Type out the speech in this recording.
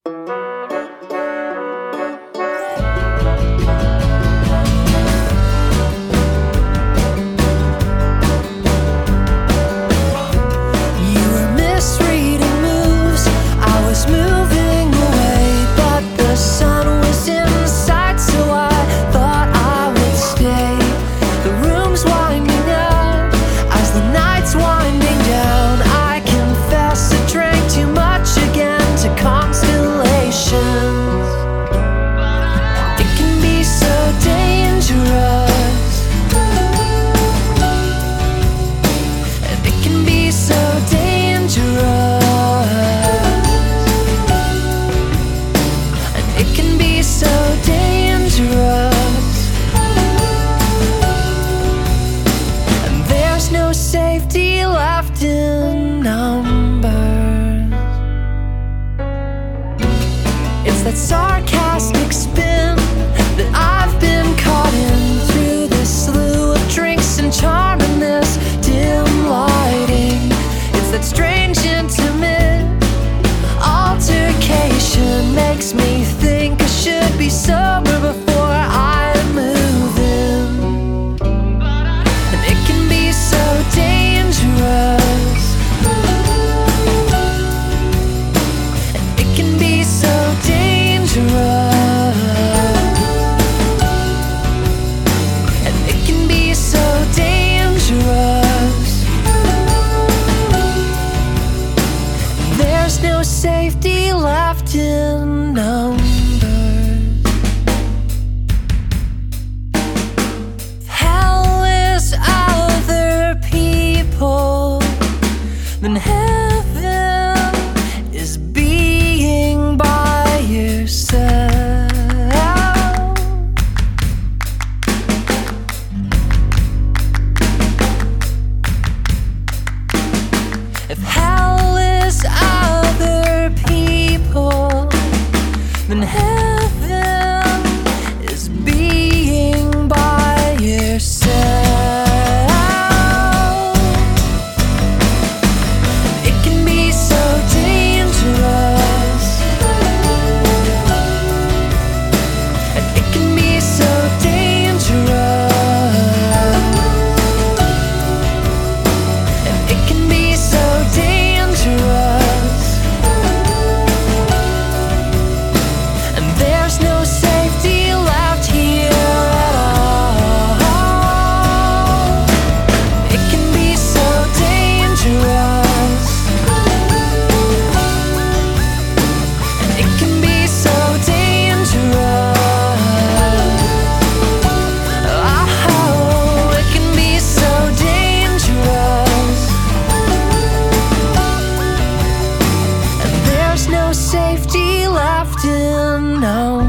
Safety left in numbers. It's that sarcastic spin that I've been caught in through this slew of drinks and charm in this dim lighting. It's that strange intimate altercation makes me think I should be sober before I move in. And it can be so dangerous, and it can be so dangerous, and it can be so dangerous. There's no safety left in numbers. Then heaven is being by yourself. If hell is other people, then heaven is being by yourself. Safety left in no